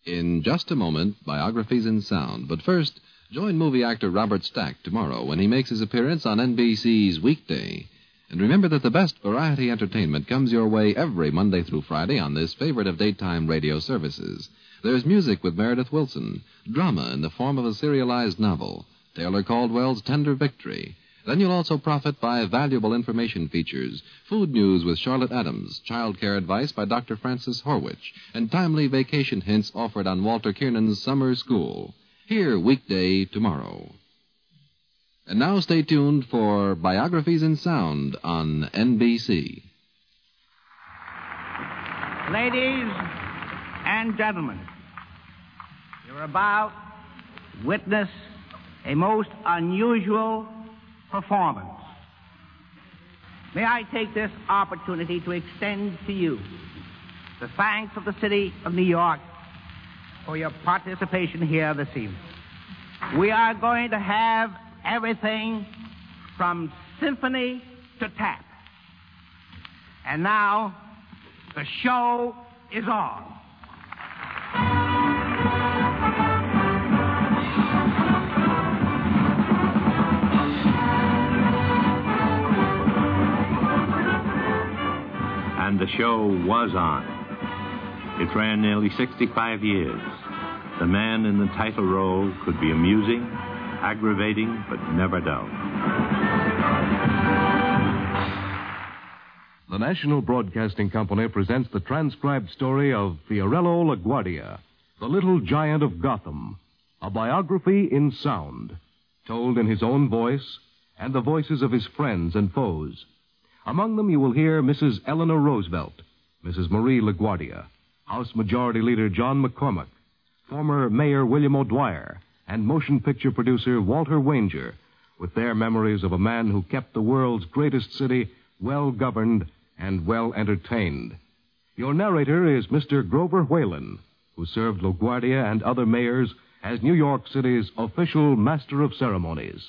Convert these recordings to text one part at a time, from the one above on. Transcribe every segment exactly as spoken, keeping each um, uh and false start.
In just a moment, Biographies in Sound. But first, join movie actor Robert Stack tomorrow when he makes his appearance on N B C's Weekday. And remember that the best variety entertainment comes your way every Monday through Friday on this favorite of daytime radio services. There's music with Meredith Wilson, drama in the form of a serialized novel, Taylor Caldwell's Tender Victory. Then you'll also profit by valuable information features, food news with Charlotte Adams, child care advice by Doctor Francis Horwich, and timely vacation hints offered on Walter Kiernan's Summer School. Here, Weekday tomorrow. And now stay tuned for Biographies in Sound on N B C. Ladies and gentlemen, you're about to witness a most unusual performance. May I take this opportunity to extend to you the thanks of the city of New York for your participation here this evening. We are going to have everything from symphony to tap. And now, the show is on. And the show was on. It ran nearly sixty-five years. The man in the title role could be amusing, aggravating, but never dull. The National Broadcasting Company presents the transcribed story of Fiorello LaGuardia, the little giant of Gotham, a biography in sound, told in his own voice and the voices of his friends and foes. Among them you will hear Missus Eleanor Roosevelt, Missus Marie LaGuardia, House Majority Leader John McCormick, former Mayor William O'Dwyer, and motion picture producer Walter Wanger, with their memories of a man who kept the world's greatest city well-governed and well-entertained. Your narrator is Mister Grover Whalen, who served LaGuardia and other mayors as New York City's official master of ceremonies.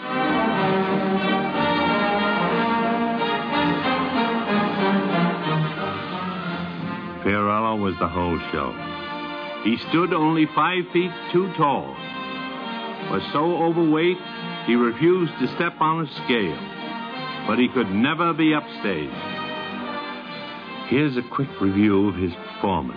Fiorello was the whole show. He stood only five feet too tall, was so overweight he refused to step on a scale, but he could never be upstage. Here's a quick review of his performance.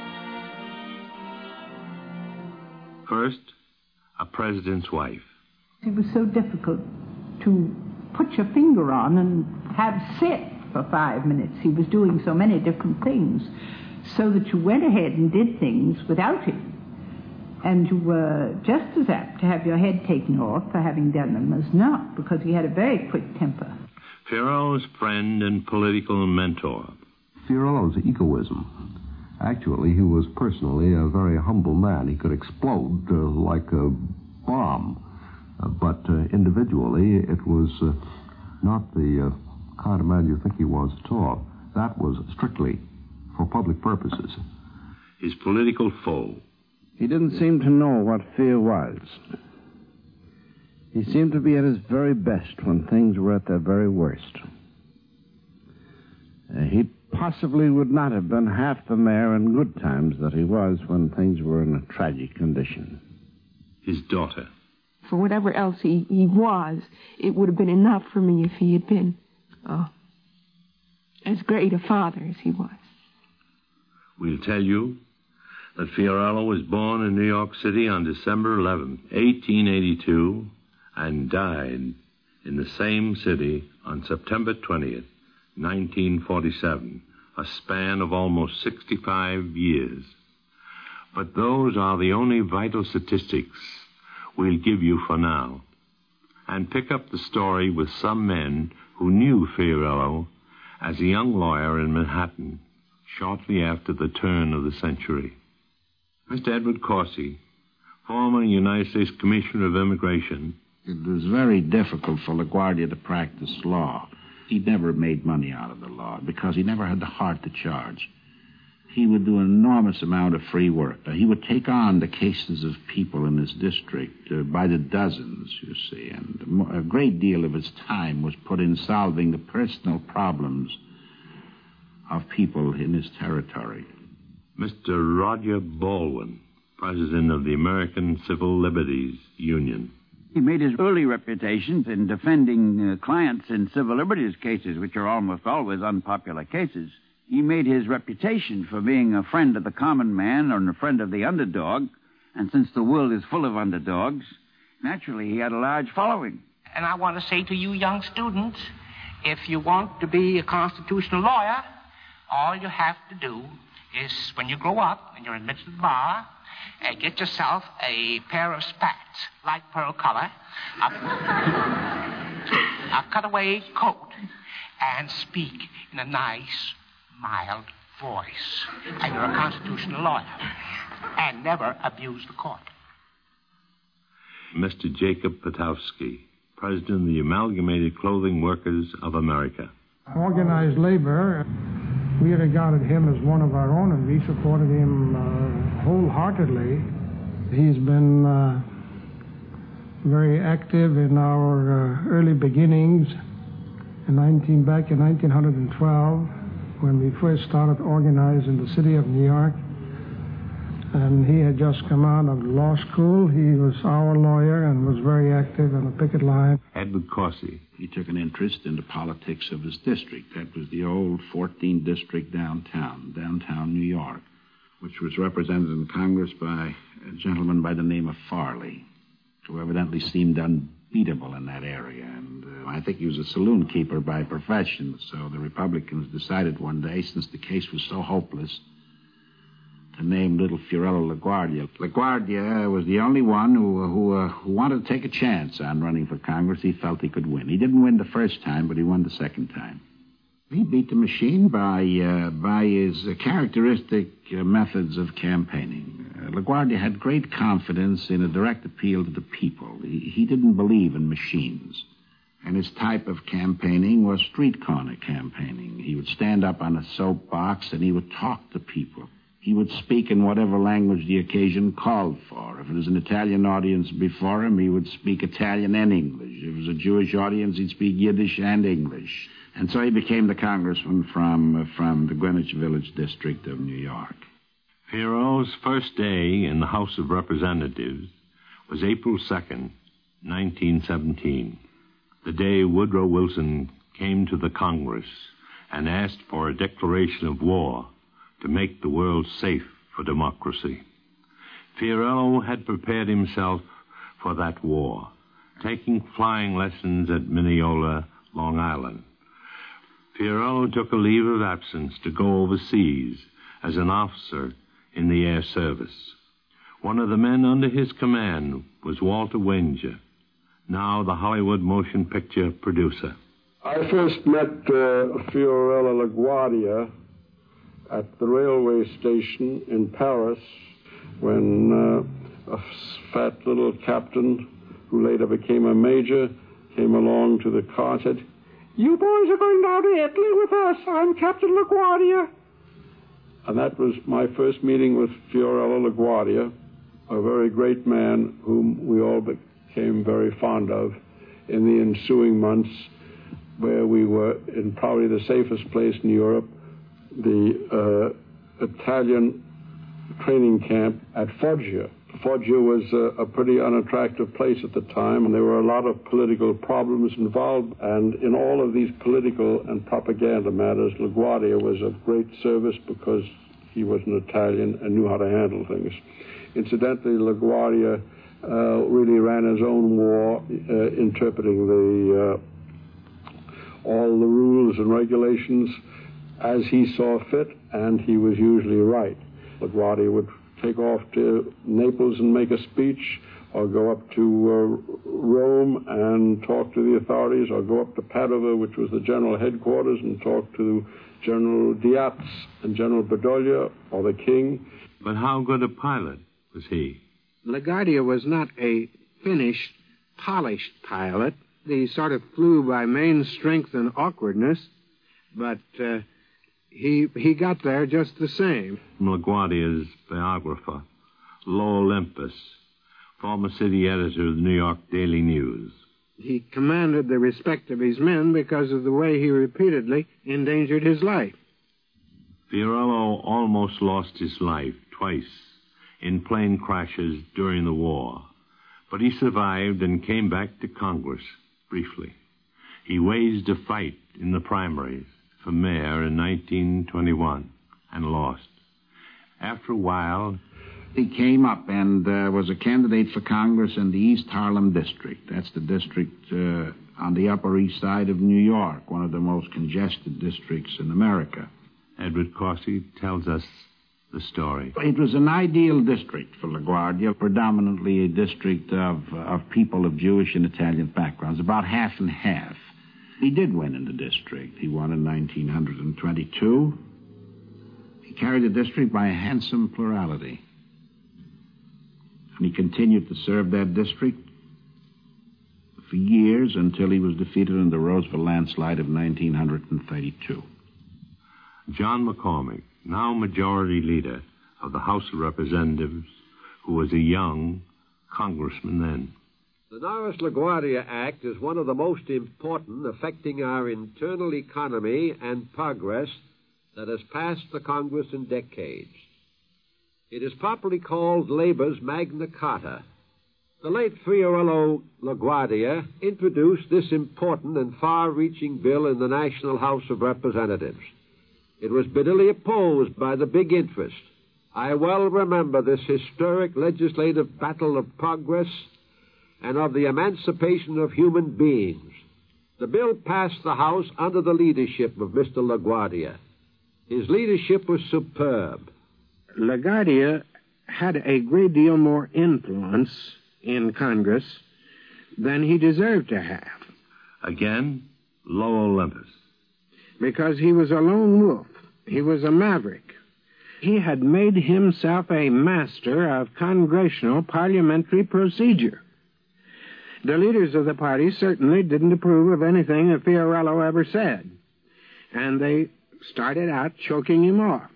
First, A President's Wife. It was so difficult to put your finger on and have sit for five minutes. He was doing so many different things, so that you went ahead and did things without him. And you were just as apt to have your head taken off for having done them as not, because he had a very quick temper. Fiorello's friend and political mentor. Fiorello's egoism. Actually, he was personally a very humble man. He could explode uh, like a bomb. Uh, but uh, individually, it was uh, not the uh, kind of man you think he was at all. That was strictly for public purposes. His political foe. He didn't seem to know what fear was. He seemed to be at his very best when things were at their very worst. Uh, he possibly would not have been half the mayor in good times that he was when things were in a tragic condition. His daughter. For whatever else he, he was, it would have been enough for me if he had been uh, as great a father as he was. We'll tell you that Fiorello was born in New York City on December eleventh, eighteen eighty-two, and died in the same city on September twentieth, nineteen forty-seven, a span of almost sixty-five years. But those are the only vital statistics we'll give you for now, and pick up the story with some men who knew Fiorello as a young lawyer in Manhattan shortly after the turn of the century. Mister Edward Corsi, former United States Commissioner of Immigration. It was very difficult for LaGuardia to practice law. He never made money out of the law because he never had the heart to charge. He would do an enormous amount of free work. Now, he would take on the cases of people in his district uh, by the dozens, you see, and a great deal of his time was put in solving the personal problems of people in his territory. Mister Roger Baldwin. president of the American Civil Liberties Union. He made his early reputation in defending uh, clients in civil liberties cases, which are almost always unpopular cases. He made his reputation for being a friend of the common man and a friend of the underdog. And since the world is full of underdogs, naturally he had a large following. And I want to say to you young students, if you want to be a constitutional lawyer, all you have to do is, when you grow up and you're admitted to the bar, uh, get yourself a pair of spats, light pearl color, a, a cutaway coat, and speak in a nice, mild voice. And you're a constitutional lawyer. And never abuse the court. Mister Jacob Patowski, president of the Amalgamated Clothing Workers of America. Organized labor, we regarded him as one of our own, and we supported him uh, wholeheartedly. He's been uh, very active in our uh, early beginnings. In nineteen, back in nineteen twelve, when we first started organizing the city of New York, and he had just come out of law school. He was our lawyer and was very active on the picket line. Edward Corsi. He took an interest in the politics of his district. That was the old fourteenth district downtown, downtown New York, which was represented in Congress by a gentleman by the name of Farley, who evidently seemed unbeatable in that area. And uh, I think he was a saloon keeper by profession. So the Republicans decided one day, since the case was so hopeless, to name little Fiorello LaGuardia. LaGuardia was the only one who, who, uh, who wanted to take a chance on running for Congress. He felt he could win. He didn't win the first time, but he won the second time. He beat the machine by, uh, by his uh, characteristic uh, methods of campaigning. Uh, LaGuardia had great confidence in a direct appeal to the people. He, he didn't believe in machines. And his type of campaigning was street corner campaigning. He would stand up on a soapbox and he would talk to people. He would speak in whatever language the occasion called for. If it was an Italian audience before him, he would speak Italian and English. If it was a Jewish audience, he'd speak Yiddish and English. And so he became the congressman from, uh, from the Greenwich Village district of New York. Fiorello's first day in the House of Representatives was April second, nineteen seventeen, the day Woodrow Wilson came to the Congress and asked for a declaration of war to make the world safe for democracy. Fiorello had prepared himself for that war, taking flying lessons at Mineola, Long Island. Fiorello took a leave of absence to go overseas as an officer in the air service. One of the men under his command was Walter Wenger, now the Hollywood motion picture producer. I first met uh, Fiorello LaGuardia at the railway station in Paris when uh, a fat little captain who later became a major came along to the car and said, "You boys are going down to Italy with us. I'm Captain LaGuardia." And that was my first meeting with Fiorello LaGuardia, a very great man whom we all became very fond of in the ensuing months, where we were in probably the safest place in Europe, the uh, Italian training camp at Foggia. Foggia was uh, a pretty unattractive place at the time, and there were a lot of political problems involved. And in all of these political and propaganda matters, LaGuardia was of great service because he was an Italian and knew how to handle things. Incidentally, LaGuardia uh, really ran his own war, uh, interpreting the uh, all the rules and regulations as he saw fit, and he was usually right. LaGuardia would take off to Naples and make a speech, or go up to uh, Rome and talk to the authorities, or go up to Padova, which was the general headquarters, and talk to General Diaz and General Badoglio, or the king. But how good a pilot was he? LaGuardia was not a finished, polished pilot. He sort of flew by main strength and awkwardness, but uh, he he got there just the same. LaGuardia's biographer, Lowell Olympus, former city editor of the New York Daily News. He commanded the respect of his men because of the way he repeatedly endangered his life. Fiorello almost lost his life twice in plane crashes during the war, but he survived and came back to Congress briefly. He waged a fight in the primaries for mayor in nineteen twenty-one and lost. After a while, he came up and uh, was a candidate for Congress in the East Harlem District. That's the district uh, on the Upper East Side of New York, one of the most congested districts in America. Edward Corsi tells us the story. It was an ideal district for LaGuardia, predominantly a district of, of people of Jewish and Italian backgrounds, about half and half. He did win in the district. He won in nineteen twenty-two. He carried the district by a handsome plurality. And he continued to serve that district for years until he was defeated in the Roseville landslide of nineteen thirty-two. John McCormick, now Majority Leader of the House of Representatives, who was a young congressman then. The Norris-LaGuardia Act is one of the most important affecting our internal economy and progress that has passed the Congress in decades. It is properly called Labor's Magna Carta. The late Fiorello LaGuardia introduced this important and far-reaching bill in the National House of Representatives. It was bitterly opposed by the big interest. I well remember this historic legislative battle of progress and of the emancipation of human beings. The bill passed the House under the leadership of Mister LaGuardia. His leadership was superb. LaGuardia had a great deal more influence in Congress than he deserved to have. Again, low Olympus. Because he was a lone wolf. He was a maverick. He had made himself a master of congressional parliamentary procedure. The leaders of the party certainly didn't approve of anything that Fiorello ever said, and they started out choking him off.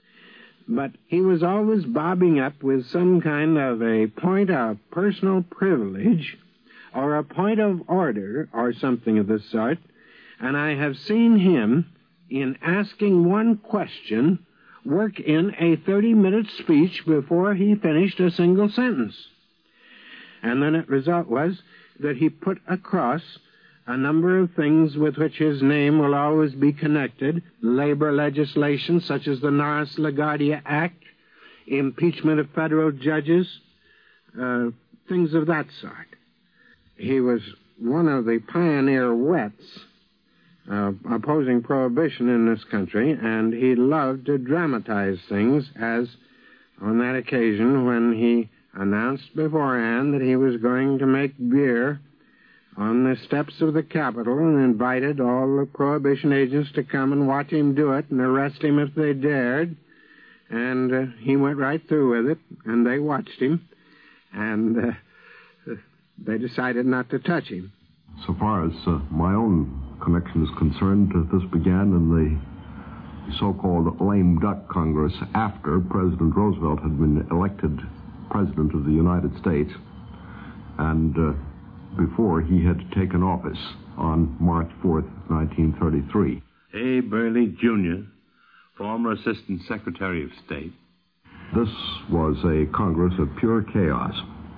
But he was always bobbing up with some kind of a point of personal privilege or a point of order or something of the sort, and I have seen him, in asking one question, work in a thirty-minute speech before he finished a single sentence. And then the result was that he put across a number of things with which his name will always be connected: labor legislation such as the Norris-LaGuardia Act, impeachment of federal judges, uh, things of that sort. He was one of the pioneer wets uh, opposing prohibition in this country, and he loved to dramatize things, as on that occasion when he announced beforehand that he was going to make beer on the steps of the Capitol and invited all the prohibition agents to come and watch him do it and arrest him if they dared. And uh, he went right through with it, and they watched him, and uh, they decided not to touch him. So far as uh, my own connection is concerned, uh, this began in the so-called lame duck Congress after President Roosevelt had been elected President of the United States, and uh, before he had taken office on March fourth, nineteen thirty-three. A. Burley, Junior, former Assistant Secretary of State. This was a Congress of pure chaos.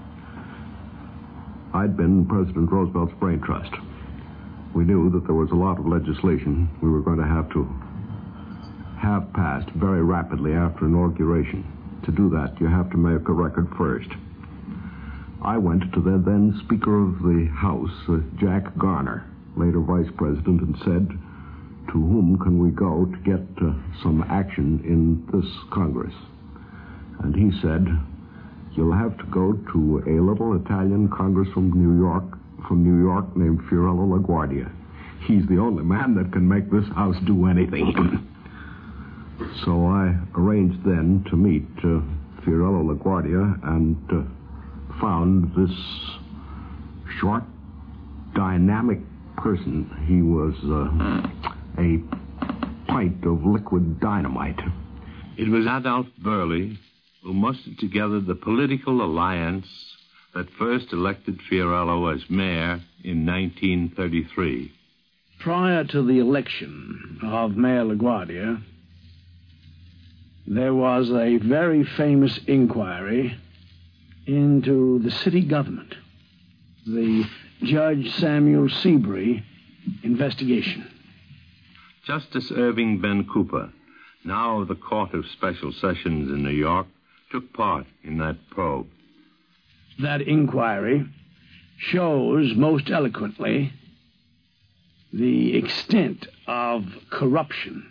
I'd been President Roosevelt's brain trust. We knew that there was a lot of legislation we were going to have to have passed very rapidly after inauguration. To do that, you have to make a record first. I went to the then Speaker of the House, uh, Jack Garner, later Vice President, and said, to whom can we go to get uh, some action in this Congress? And he said, you'll have to go to a little Italian Congress from New York, from New York named Fiorello LaGuardia. He's the only man that can make this house do anything. So I arranged then to meet uh, Fiorello LaGuardia and uh, found this short, dynamic person. He was uh, a pint of liquid dynamite. It was Adolph Burley who mustered together the political alliance that first elected Fiorello as mayor in nineteen thirty-three. Prior to the election of Mayor LaGuardia, there was a very famous inquiry into the city government, the Judge Samuel Seabury investigation. Justice Irving Ben Cooper, now of the Court of Special Sessions in New York, took part in that probe. That inquiry shows most eloquently the extent of corruption,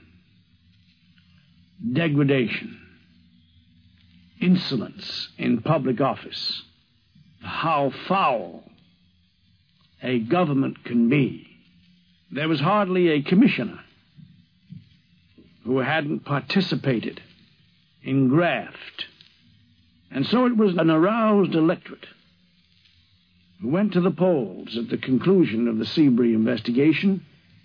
degradation, insolence in public office, how foul a government can be. There was hardly a commissioner who hadn't participated in graft. And so it was an aroused electorate who went to the polls at the conclusion of the Seabury investigation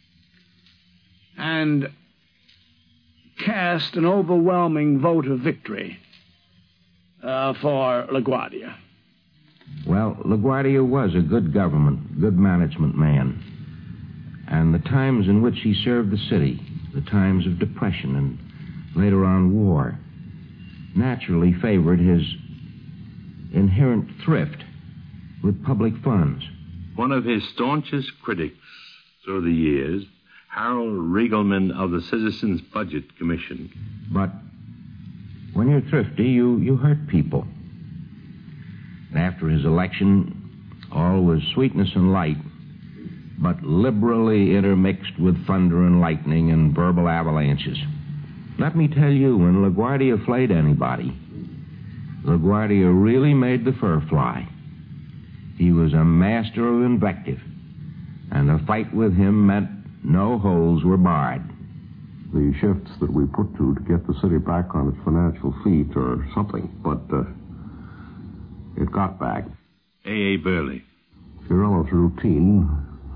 and cast an overwhelming vote of victory uh, for LaGuardia. Well, LaGuardia was a good government, good management man. And the times in which he served the city, the times of depression and later on war, naturally favored his inherent thrift with public funds. One of his staunchest critics through the years, Harold Riegelman of the Citizens Budget Commission. But when you're thrifty, you, you hurt people. And after his election, all was sweetness and light, but liberally intermixed with thunder and lightning and verbal avalanches. Let me tell you, when LaGuardia flayed anybody, LaGuardia really made the fur fly. He was a master of invective, and a fight with him meant no holes were barred. The shifts that we put to to get the city back on its financial feet or something, but uh, it got back. A A. Burley. Fiorello's routine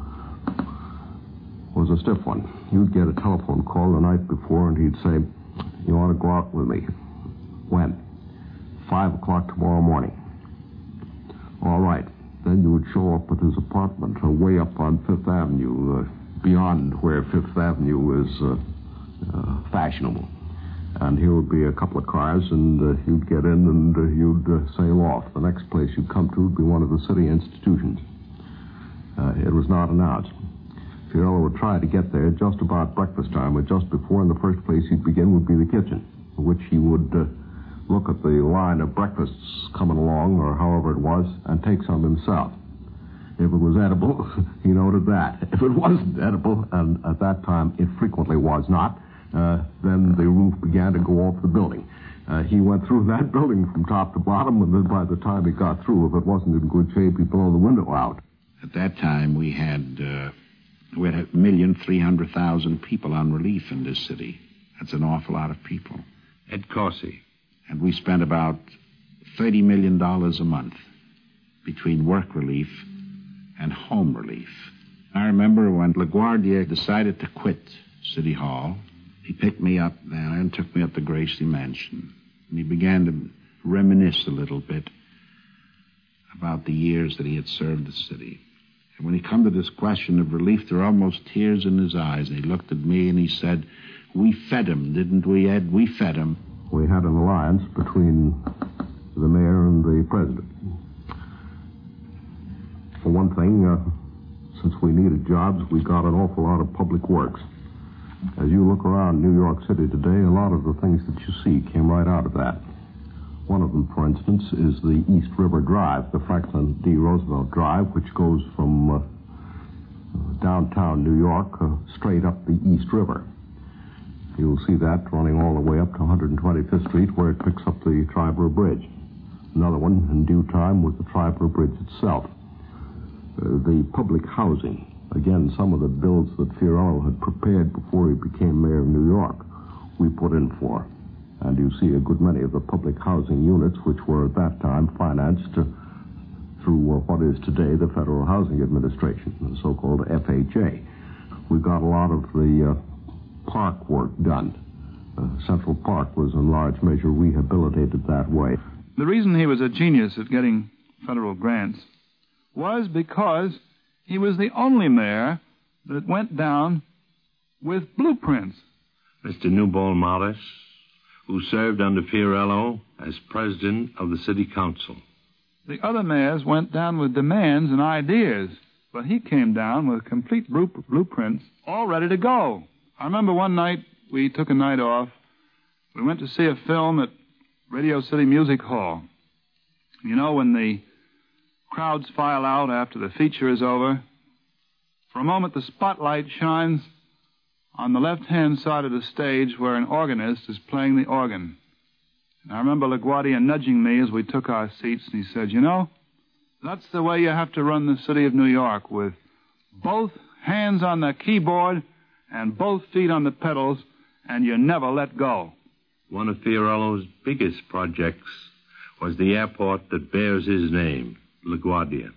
was a stiff one. You'd get a telephone call the night before, and he'd say, "You want to go out with me." When? Five o'clock tomorrow morning. All right. Then you would show up at his apartment uh, way up on Fifth Avenue, uh, beyond where Fifth Avenue is uh, uh, fashionable. And here would be a couple of cars, and uh, you'd get in and uh, you'd uh, sail off. The next place you'd come to would be one of the city institutions. Uh, it was not announced. Fiorello would try to get there just about breakfast time, but just before, in the first place he'd begin would be the kitchen, which he would uh, look at the line of breakfasts coming along, or however it was, and take some himself. If it was edible, he noted that. If it wasn't edible, and at that time it frequently was not, uh, then the roof began to go off the building. Uh, he went through that building from top to bottom, and then by the time he got through, if it wasn't in good shape, he'd blow the window out. At that time, we had uh, we had a million three hundred thousand people on relief in this city. That's an awful lot of people. Ed Corsi. And we spent about thirty million dollars a month between work relief and home relief. I remember when LaGuardia decided to quit City Hall, he picked me up there and took me up to Gracie Mansion. And he began to reminisce a little bit about the years that he had served the city. And when he come to this question of relief, there were almost tears in his eyes. And he looked at me and he said, "We fed him, didn't we, Ed? We fed him." We had an alliance between the mayor and the president. For one thing, uh, since we needed jobs, we got an awful lot of public works. As you look around New York City today, a lot of the things that you see came right out of that. One of them, for instance, is the East River Drive, the Franklin D. Roosevelt Drive, which goes from uh, downtown New York uh, straight up the East River. You'll see that running all the way up to one hundred twenty-fifth Street, where it picks up the Triborough Bridge. Another one, in due time, was the Triborough Bridge itself. Uh, the public housing. Again, some of the bills that Fiorello had prepared before he became mayor of New York, we put in for. And you see a good many of the public housing units, which were at that time financed uh, through uh, what is today the Federal Housing Administration, the so-called F H A. We got a lot of the uh, park work done. Uh, Central Park was in large measure rehabilitated that way. The reason he was a genius at getting federal grants was because he was the only mayor that went down with blueprints. Mister Newbold Morris, who served under Fiorello as president of the city council. The other mayors went down with demands and ideas, but he came down with complete blueprints all ready to go. I remember one night we took a night off. We went to see a film at Radio City Music Hall. You know, when the crowds file out after the feature is over, for a moment the spotlight shines on the left-hand side of the stage where an organist is playing the organ. And I remember LaGuardia nudging me as we took our seats, and he said, you know, that's the way you have to run the city of New York, with both hands on the keyboard and both feet on the pedals, and you never let go. One of Fiorello's biggest projects was the airport that bears his name, LaGuardia.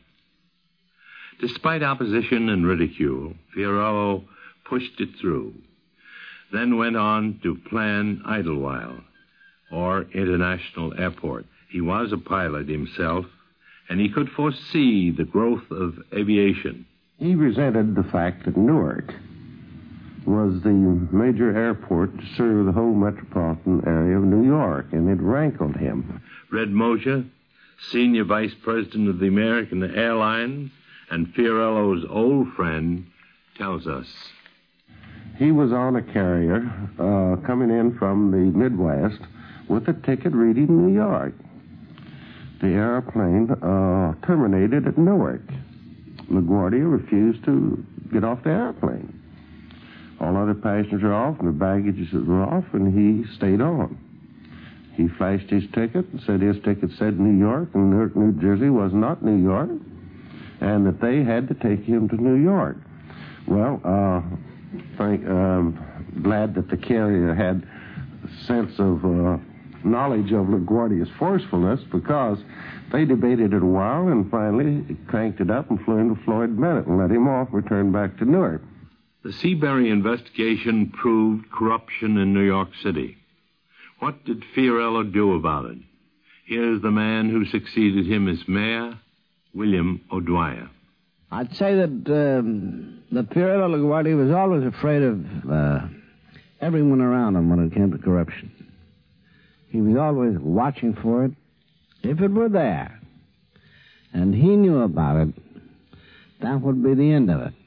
Despite opposition and ridicule, Fiorello pushed it through, then went on to plan Idlewild, or International Airport. He was a pilot himself, and he could foresee the growth of aviation. He resented the fact that Newark was the major airport to serve the whole metropolitan area of New York, and it rankled him. Red Mosher, senior vice president of the American Airlines and Fiorello's old friend, tells us. He was on a carrier uh, coming in from the Midwest with a ticket reading New York. The airplane uh, terminated at Newark. LaGuardia refused to get off the airplane. All other passengers were off, and the baggages were off, and he stayed on. He flashed his ticket and said his ticket said New York, and Newark, New Jersey was not New York, and that they had to take him to New York. Well, uh, thank, um, glad that the carrier had a sense of uh, knowledge of LaGuardia's forcefulness, because they debated it a while and finally cranked it up and flew into Floyd Bennett and let him off, returned back to Newark. The Seabury investigation proved corruption in New York City. What did Fiorello do about it? Here's the man who succeeded him as mayor, William O'Dwyer. I'd say that um, the Fiorello LaGuardia was always afraid of uh, everyone around him when it came to corruption. He was always watching for it. If it were there, and he knew about it, that would be the end of it.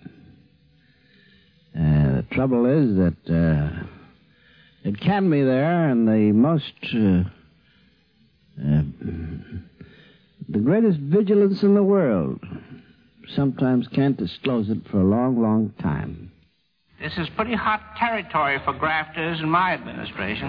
Uh, the trouble is that uh, it can be there, and the most, uh, uh, the greatest vigilance in the world sometimes can't disclose it for a long, long time. This is pretty hot territory for grafters in my administration.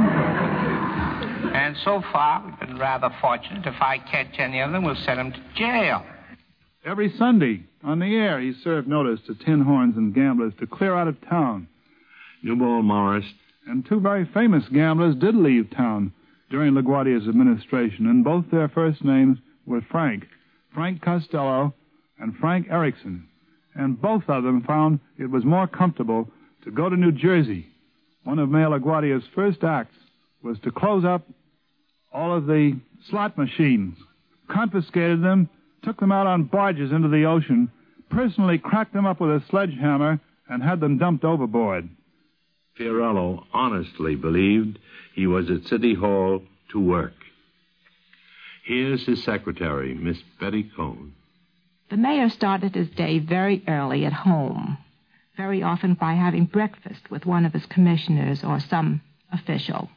And so far, we've been rather fortunate. If I catch any of them, we'll send them to jail. Every Sunday, on the air, he served notice to tin horns and gamblers to clear out of town. Newbold Morris. And two very famous gamblers did leave town during LaGuardia's administration, and both their first names were Frank. Frank Costello and Frank Erickson. And both of them found it was more comfortable to go to New Jersey. One of Mayor LaGuardia's first acts was to close up all of the slot machines, confiscated them, took them out on barges into the ocean, personally cracked them up with a sledgehammer, and had them dumped overboard. Fiorello honestly believed he was at City Hall to work. Here's his secretary, Miss Betty Cohn. The mayor started his day very early at home, very often by having breakfast with one of his commissioners or some official.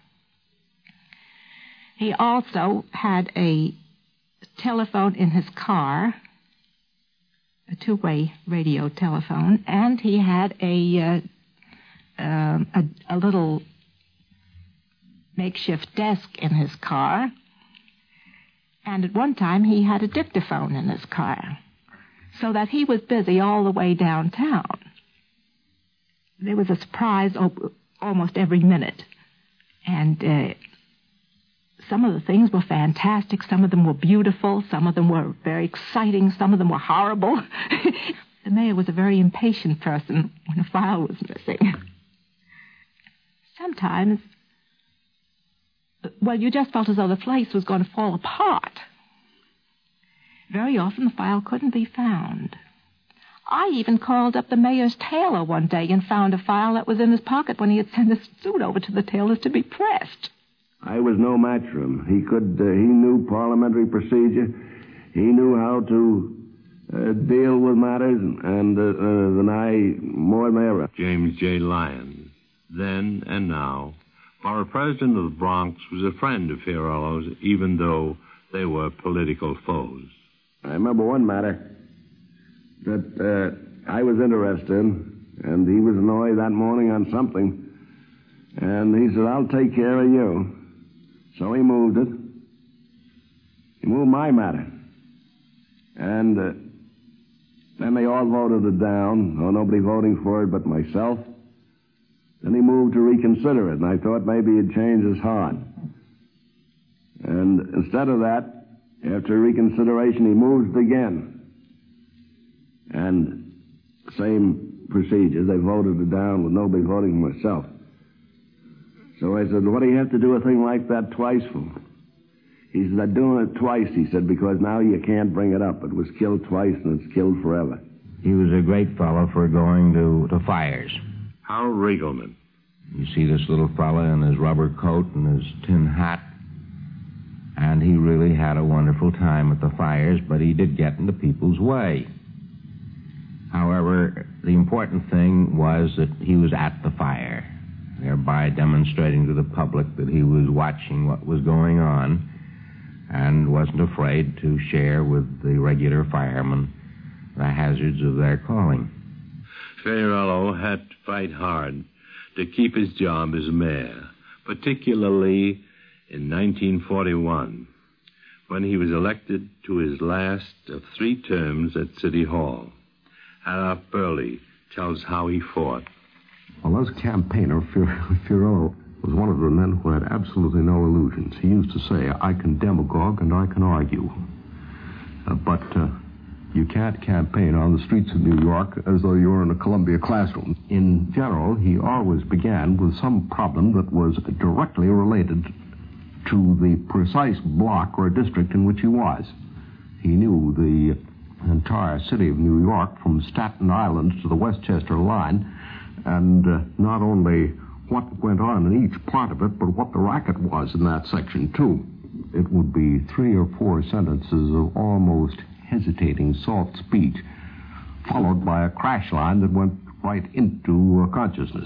He also had a telephone in his car, a two-way radio telephone, and he had a, uh, um, a, a little makeshift desk in his car, and at one time he had a dictaphone in his car, so that he was busy all the way downtown. There was a surprise op- almost every minute, and uh, some of the things were fantastic, some of them were beautiful, some of them were very exciting, some of them were horrible. The mayor was a very impatient person when a file was missing. Sometimes, well, you just felt as though the place was going to fall apart. Very often the file couldn't be found. I even called up the mayor's tailor one day and found a file that was in his pocket when he had sent his suit over to the tailor's to be pressed. I was no match for him. He could, uh, he knew parliamentary procedure. He knew how to uh, deal with matters, and uh, uh, than I more than ever. James J. Lyons, then and now, former president of the Bronx, was a friend of Fiorello's, even though they were political foes. I remember one matter that uh, I was interested in, and he was annoyed that morning on something, and he said, I'll take care of you. So he moved it. He moved my matter. And uh, then they all voted it down. Oh, nobody voting for it but myself. Then he moved to reconsider it, and I thought maybe he'd change his heart. And instead of that, after reconsideration, he moved it again. And same procedure. They voted it down with nobody voting for myself. So I said, what do you have to do a thing like that twice for? He said, I'm doing it twice, he said, because now you can't bring it up. It was killed twice, and it's killed forever. He was a great fellow for going to, to fires. Harold Riegelman. You see this little fella in his rubber coat and his tin hat, and he really had a wonderful time at the fires, but he did get into people's way. However, the important thing was that he was at the fire, thereby demonstrating to the public that he was watching what was going on and wasn't afraid to share with the regular firemen the hazards of their calling. Fiorello had to fight hard to keep his job as mayor, particularly in nineteen forty-one, when he was elected to his last of three terms at City Hall. Harrop Burley tells how he fought. Well, as campaigner, Fiorello was one of the men who had absolutely no illusions. He used to say, I can demagogue and I can argue. Uh, but uh, you can't campaign on the streets of New York as though you were in a Columbia classroom. In general, he always began with some problem that was directly related to the precise block or district in which he was. He knew the entire city of New York from Staten Island to the Westchester line, and uh, not only what went on in each part of it, but what the racket was in that section, too. It would be three or four sentences of almost hesitating soft speech, followed by a crash line that went right into uh, consciousness.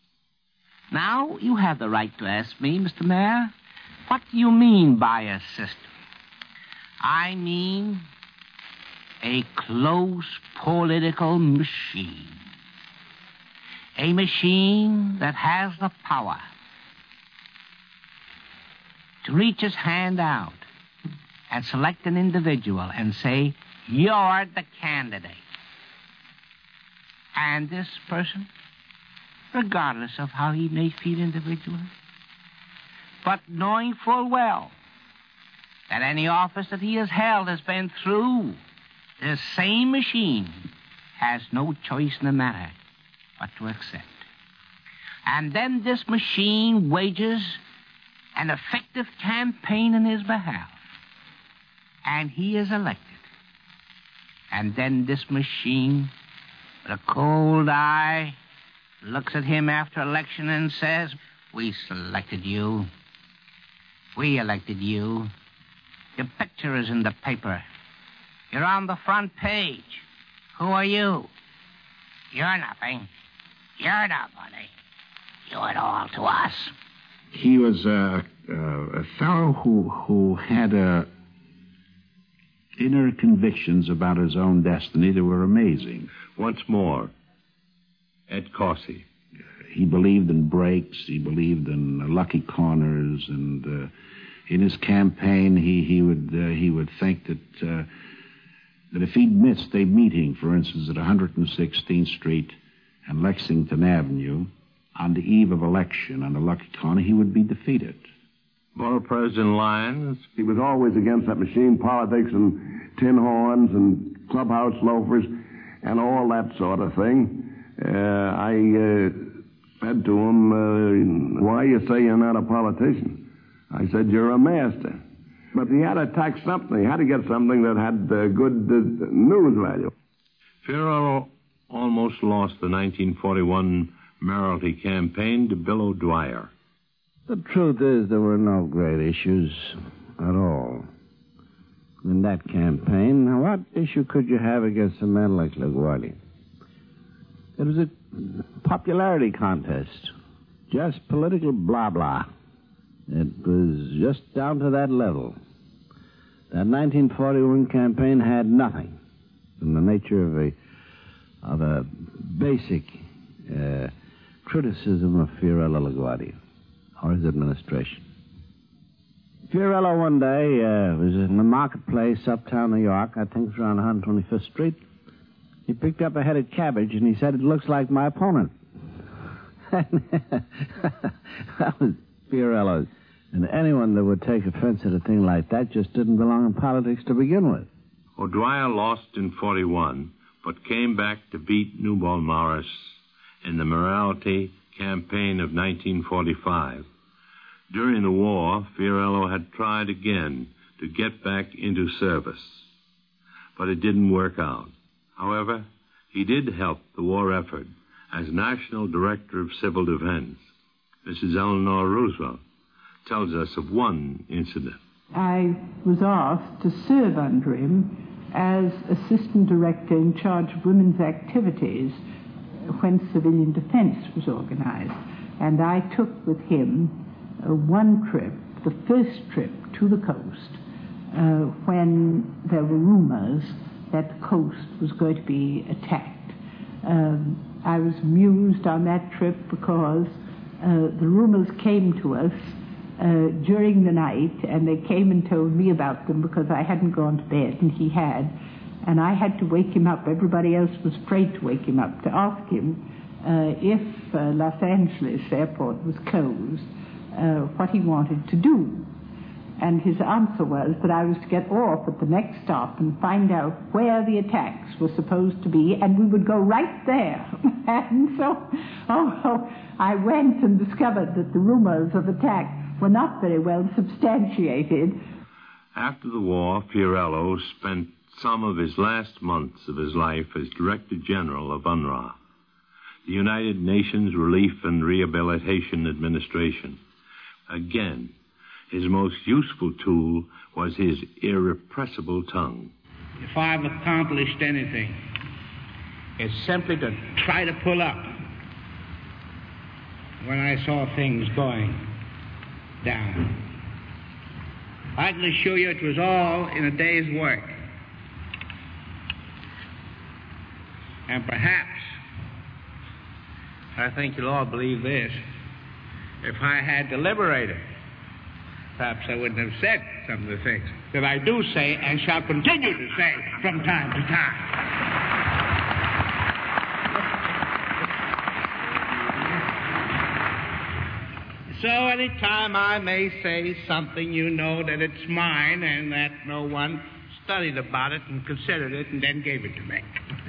Now, you have the right to ask me, Mister Mayor, what do you mean by a system? I mean a close political machine. A machine that has the power to reach its hand out and select an individual and say, you're the candidate. And this person, regardless of how he may feel individually, but knowing full well that any office that he has held has been through this same machine, has no choice in the matter but to accept. And then this machine wages an effective campaign in his behalf, and he is elected. And then this machine, with a cold eye, looks at him after election and says, we selected you. We elected you. Your picture is in the paper. You're on the front page. Who are you? You're nothing. You're nobody. You it all to us. He was a, a, a fellow who who had a inner convictions about his own destiny that were amazing. Once more, Ed Corsi. He believed in breaks. He believed in lucky corners, and uh, in his campaign, he he would uh, he would think that uh, that if he'd missed a meeting, for instance, at one hundred sixteenth Street and Lexington Avenue on the eve of election on a lucky corner, he would be defeated. Well, President Lyons, he was always against that machine politics and tin horns and clubhouse loafers and all that sort of thing. Uh, I uh, said to him, uh, why you say you're not a politician? I said, you're a master. But he had to attack something. He had to get something that had uh, good uh, news value. Fiorello almost lost the nineteen forty-one mayoralty campaign to Bill O'Dwyer. The truth is, there were no great issues at all in that campaign. Now, what issue could you have against a man like LaGuardia? It was a popularity contest, just political blah blah. It was just down to that level. That nineteen forty-one campaign had nothing in the nature of a of a basic uh, criticism of Fiorello LaGuardia or his administration. Fiorello one day uh, was in the marketplace uptown New York. I think it was around one hundred twenty-fifth Street. He picked up a head of cabbage, and he said, "It looks like my opponent." That was Fiorello's. And anyone that would take offense at a thing like that just didn't belong in politics to begin with. O'Dwyer lost in forty-one, but came back to beat Newbold Morris in the Morality campaign of nineteen forty-five. During the war, Fiorello had tried again to get back into service, but it didn't work out. However, he did help the war effort as National Director of Civil Defense. Missus Eleanor Roosevelt tells us of one incident. I was asked to serve under him as Assistant Director in charge of women's activities when civilian defense was organized. And I took with him uh, one trip, the first trip to the coast, uh, when there were rumors that the coast was going to be attacked. Um, I was amused on that trip because uh, the rumors came to us uh, during the night, and they came and told me about them because I hadn't gone to bed, and he had. And I had to wake him up. Everybody else was afraid to wake him up, to ask him uh, if uh, Los Angeles airport was closed, uh, what he wanted to do. And his answer was that I was to get off at the next stop and find out where the attacks were supposed to be, and we would go right there. And so, oh, oh, I went and discovered that the rumors of attack were not very well substantiated. After the war, Fiorello spent some of his last months of his life as Director General of UNRWA, the United Nations Relief and Rehabilitation Administration. Again, his most useful tool was his irrepressible tongue. If I've accomplished anything, it's simply to try to pull up when I saw things going down. I can assure you it was all in a day's work. And perhaps, I think you'll all believe this, if I had deliberated, perhaps I wouldn't have said some of the things that I do say and shall continue to say from time to time. So any time I may say something, you know that it's mine and that no one studied about it and considered it and then gave it to me.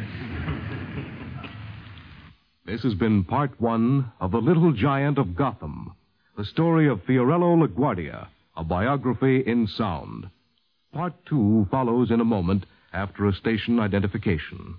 This has been part one of The Little Giant of Gotham, the story of Fiorello LaGuardia, a biography in sound. Part two follows in a moment after a station identification.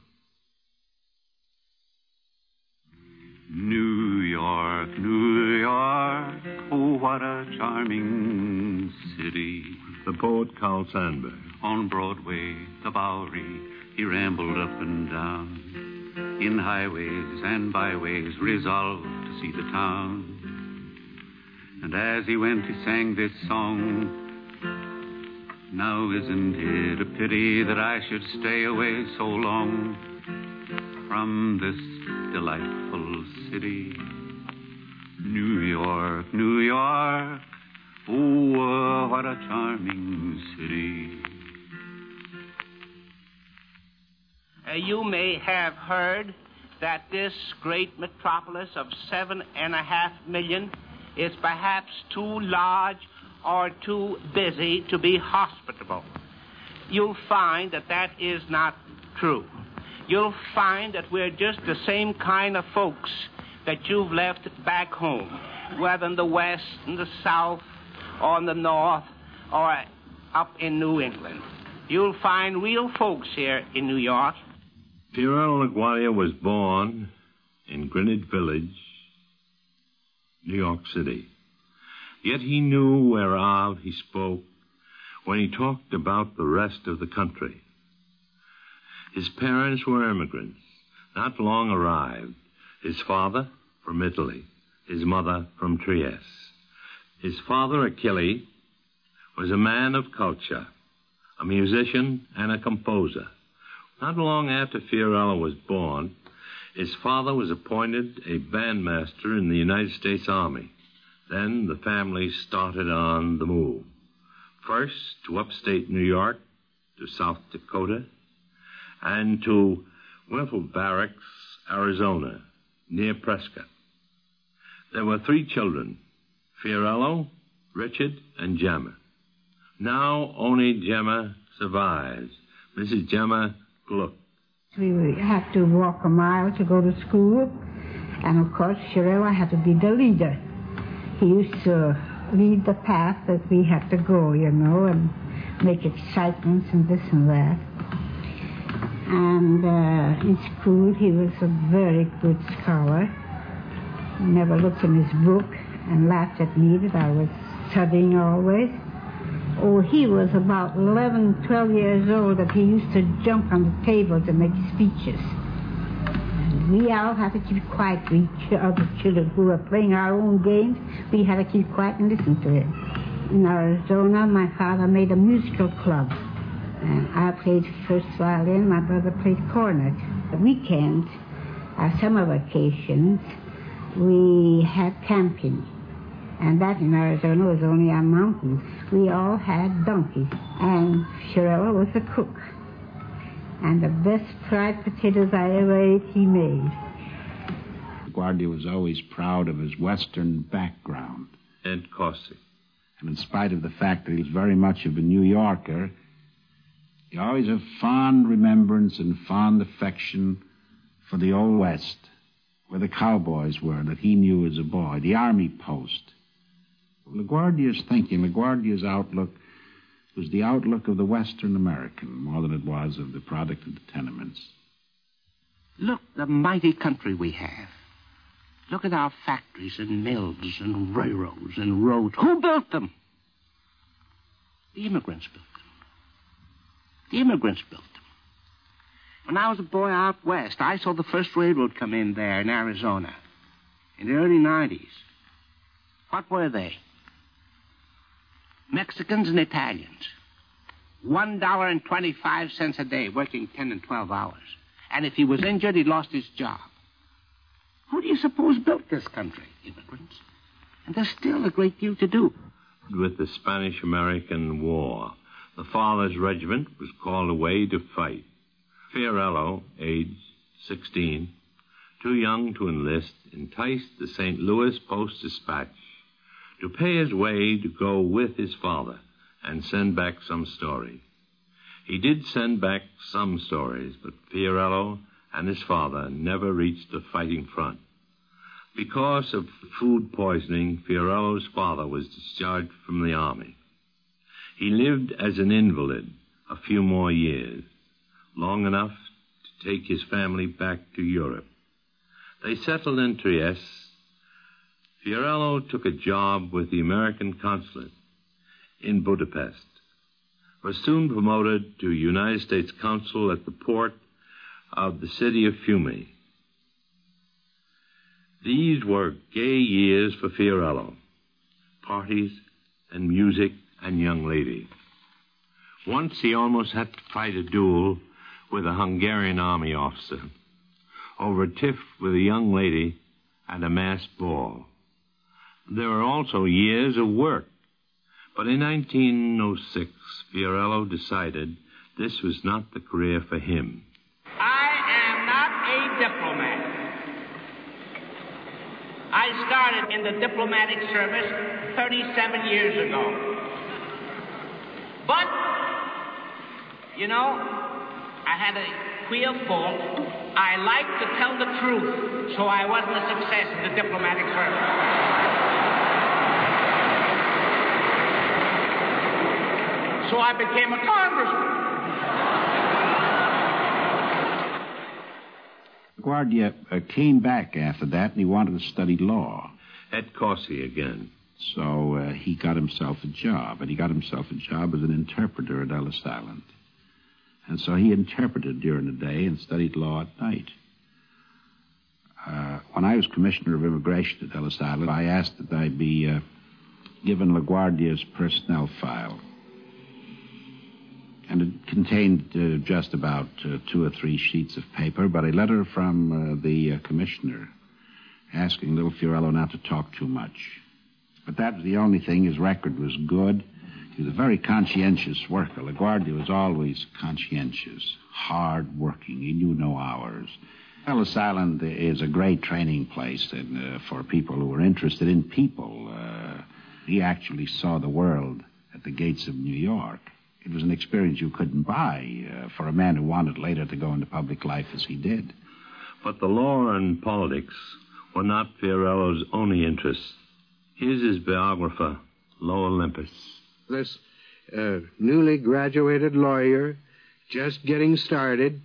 New York, New York, oh, what a charming city. The poet Carl Sandburg. On Broadway, the Bowery, he rambled up and down, in highways and byways, resolved to see the town. And as he went, he sang this song, now isn't it a pity that I should stay away so long from this delightful city? New York, New York, oh, uh, what a charming city. Uh, you may have heard that this great metropolis of seven and a half million is perhaps too large or too busy to be hospitable. You'll find that that is not true. You'll find that we're just the same kind of folks that you've left back home, whether in the West, in the South, or in the North, or up in New England. You'll find real folks here in New York. Fiorello LaGuardia was born in Greenwich Village, New York City. Yet he knew whereof he spoke when he talked about the rest of the country. His parents were immigrants, not long arrived. His father from Italy, his mother from Trieste. His father, Achille, was a man of culture, a musician and a composer. Not long after Fiorello was born, his father was appointed a bandmaster in the United States Army. Then the family started on the move. First to upstate New York, to South Dakota, and to Wimpole Barracks, Arizona, near Prescott. There were three children, Fiorello, Richard, and Gemma. Now only Gemma survives, Missus Gemma Gluck. We had to walk a mile to go to school, and of course Fiorello had to be the leader. He used to lead the path that we had to go, you know, and make excitements and this and that. And uh, in school he was a very good scholar. He never looked in his book and laughed at me that I was studying always. Oh, he was about eleven, twelve years old that he used to jump on the table to make speeches. And we all had to keep quiet. We other children who were playing our own games, we had to keep quiet and listen to it. In Arizona, my father made a musical club. And I played first violin, my brother played cornet. The weekends, our summer vacations, we had camping. And that in Arizona was only on mountains. We all had donkeys. And Fiorello was the cook. And the best fried potatoes I ever ate, he made. LaGuardia was always proud of his Western background. Ed Corsi. And in spite of the fact that he was very much of a New Yorker, he always had fond remembrance and fond affection for the Old West, where the cowboys were that he knew as a boy, the army post. LaGuardia's thinking, LaGuardia's outlook was the outlook of the Western American more than it was of the product of the tenements. Look, the mighty country we have. Look at our factories and mills and railroads and roads. Who built them? The immigrants built them. The immigrants built them. When I was a boy out west, I saw the first railroad come in there in Arizona in the early nineties. What were they? Mexicans and Italians. One dollar and twenty-five cents a day, working ten and twelve hours. And if he was injured, he lost his job. Who do you suppose built this country? Immigrants. And there's still a great deal to do. With the Spanish-American War, the father's regiment was called away to fight. Fiorello, age sixteen, too young to enlist, enticed the Saint Louis Post-Dispatch to pay his way to go with his father and send back some story. He did send back some stories, but Fiorello and his father never reached the fighting front. Because of food poisoning, Fiorello's father was discharged from the army. He lived as an invalid a few more years, long enough to take his family back to Europe. They settled in Trieste. Fiorello took a job with the American consulate in Budapest, was soon promoted to United States consul at the port of the city of Fiume. These were gay years for Fiorello, parties and music and young ladies. Once he almost had to fight a duel with a Hungarian army officer over a tiff with a young lady at a masked ball. There were also years of work, but in nineteen oh six, Fiorello decided this was not the career for him. I am not a diplomat. I started in the diplomatic service thirty-seven years ago. But, you know, I had a queer fault. I like to tell the truth, so I wasn't a success in the diplomatic service. So I became a congressman. LaGuardia uh, came back after that, and he wanted to study law. Ed Corsi again. So uh, he got himself a job, and he got himself a job as an interpreter at Ellis Island. And so he interpreted during the day and studied law at night. Uh, when I was Commissioner of Immigration at Ellis Island, I asked that I be uh, given LaGuardia's personnel file. And it contained uh, just about uh, two or three sheets of paper, but a letter from uh, the uh, commissioner asking little Fiorello not to talk too much. But that was the only thing. His record was good. He was a very conscientious worker. LaGuardia was always conscientious, hard-working. He knew no hours. Ellis Island is a great training place and, uh, for people who are interested in people. Uh, he actually saw the world at the gates of New York. It was an experience you couldn't buy uh, for a man who wanted later to go into public life as he did. But the law and politics were not Fiorello's only interests. Here's his biographer, Lo Olympus. This uh, newly graduated lawyer, just getting started,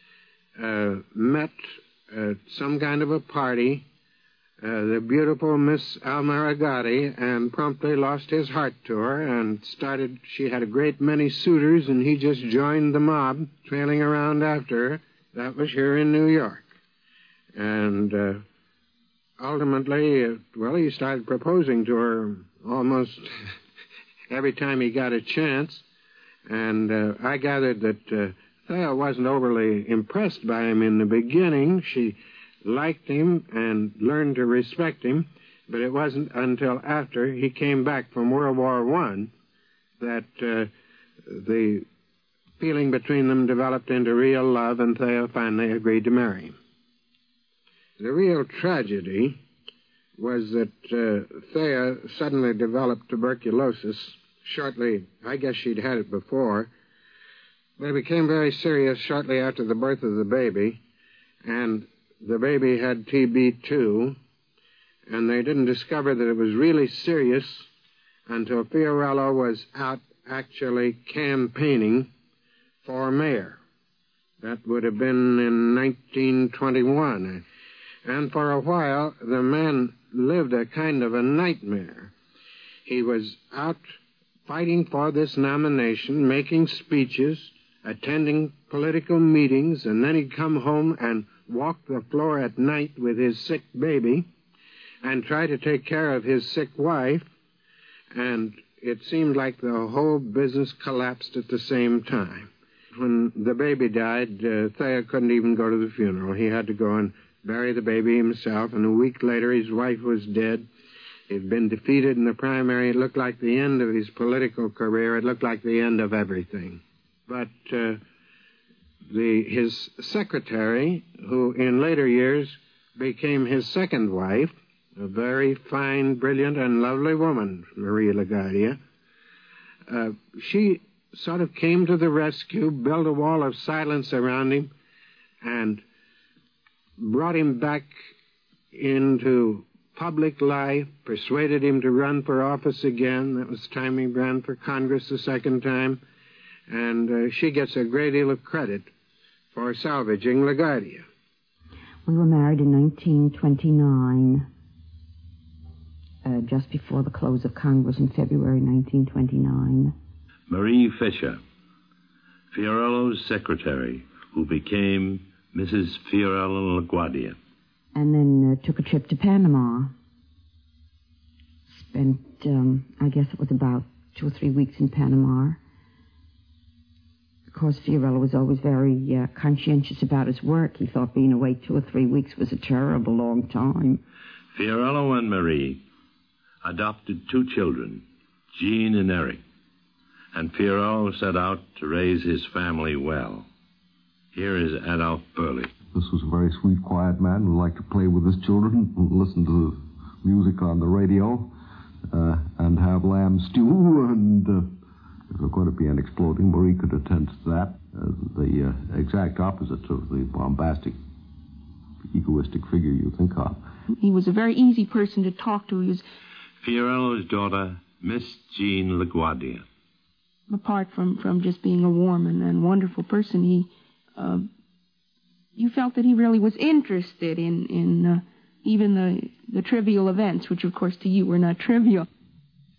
uh, met at some kind of a party uh, the beautiful Miss Almaragati, and promptly lost his heart to her and started, she had a great many suitors, and he just joined the mob, trailing around after her. That was here in New York. And uh, ultimately, uh, well, he started proposing to her almost every time he got a chance. And uh, I gathered that uh, Thea wasn't overly impressed by him in the beginning. She liked him and learned to respect him, but it wasn't until after he came back from World War One that uh, the feeling between them developed into real love, and Thea finally agreed to marry him. The real tragedy was that uh, Thea suddenly developed tuberculosis. Shortly, I guess she'd had it before, but it became very serious shortly after the birth of the baby, and the baby had T B too, and they didn't discover that it was really serious until Fiorello was out actually campaigning for mayor. That would have been in nineteen twenty-one. And for a while, the man lived a kind of a nightmare. He was out fighting for this nomination, making speeches, attending political meetings, and then he'd come home and walk the floor at night with his sick baby and try to take care of his sick wife, and it seemed like the whole business collapsed at the same time. When the baby died, uh, Thea couldn't even go to the funeral. He had to go and bury the baby himself, and a week later his wife was dead. He'd been defeated in the primary. It looked like the end of his political career. It looked like the end of everything. But uh, the his secretary, who in later years became his second wife, a very fine, brilliant, and lovely woman, Maria LaGuardia, uh, she sort of came to the rescue, built a wall of silence around him, and brought him back into public life, persuaded him to run for office again. That was the time he ran for Congress the second time. And uh, she gets a great deal of credit for salvaging LaGuardia. We were married in nineteen twenty-nine, uh, just before the close of Congress in February nineteen twenty-nine. Marie Fisher, Fiorello's secretary, who became Missus Fiorello LaGuardia. And then uh, took a trip to Panama. Spent, um, I guess it was about two or three weeks in Panama. Of course, Fiorello was always very uh, conscientious about his work. He thought being away two or three weeks was a terrible long time. Fiorello and Marie adopted two children, Jean and Eric, and Fiorello set out to raise his family well. Here is Adolph Burley. This was a very sweet, quiet man who liked to play with his children, listen to the music on the radio, uh, and have lamb stew. And uh, if there were going to be an exploding, Marie could attend to that. Uh, the uh, exact opposite of the bombastic, egoistic figure you think of. He was a very easy person to talk to. He was Fiorello's daughter, Miss Jean LaGuardia. Apart from, from just being a warm and, and wonderful person, he... Uh, you felt that he really was interested in, in uh, even the, the trivial events, which, of course, to you were not trivial.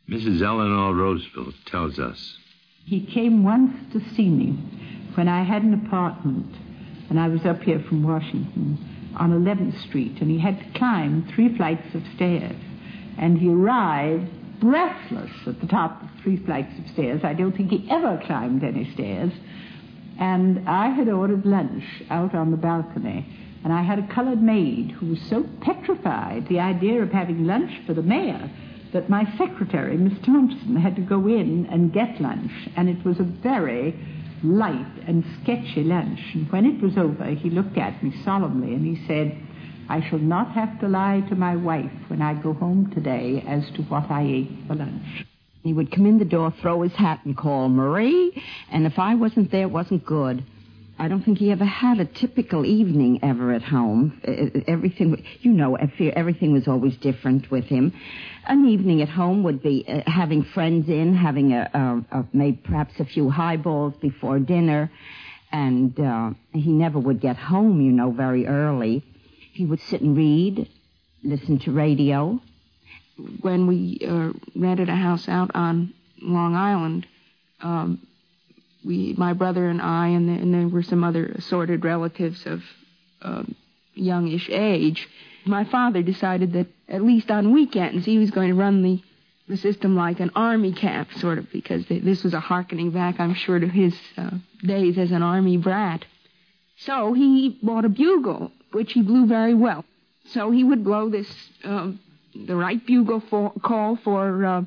Missus Eleanor Roosevelt tells us. He came once to see me when I had an apartment, and I was up here from Washington on eleventh street, and he had to climb three flights of stairs. And he arrived breathless at the top of three flights of stairs. I don't think he ever climbed any stairs. And I had ordered lunch out on the balcony, and I had a colored maid who was so petrified the idea of having lunch for the mayor that my secretary, Miss Thompson, had to go in and get lunch. And it was a very light and sketchy lunch. And when it was over, he looked at me solemnly and he said, "I shall not have to lie to my wife when I go home today as to what I ate for lunch." He would come in the door, throw his hat, and call Marie, and if I wasn't there, it wasn't good. I don't think he ever had a typical evening ever at home. Everything, you know, everything was always different with him. An evening at home would be uh, having friends in, having a, a, a maybe perhaps a few highballs before dinner, and uh, he never would get home, you know, very early. He would sit and read, listen to radio. When we uh, rented a house out on Long Island, um, we, my brother and I, and, the, and there were some other assorted relatives of uh, youngish age, my father decided that at least on weekends he was going to run the, the system like an army camp, sort of, because they, this was a hearkening back, I'm sure, to his uh, days as an army brat. So he bought a bugle, which he blew very well. So he would blow this... Uh, the right bugle for, call for uh,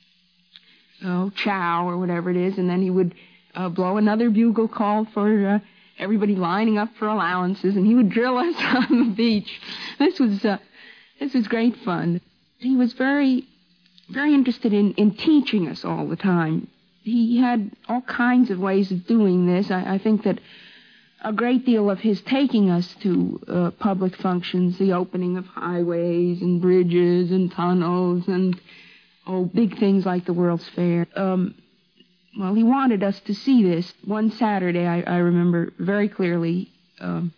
oh, chow or whatever it is, and then he would uh, blow another bugle call for uh, everybody lining up for allowances, and he would drill us on the beach. This was uh, this was great fun. He was very, very interested in, in teaching us all the time. He had all kinds of ways of doing this. I, I think that a great deal of his taking us to uh, public functions, the opening of highways and bridges and tunnels and, oh, big things like the World's Fair. Um, well, he wanted us to see this. One Saturday, I, I remember very clearly, um,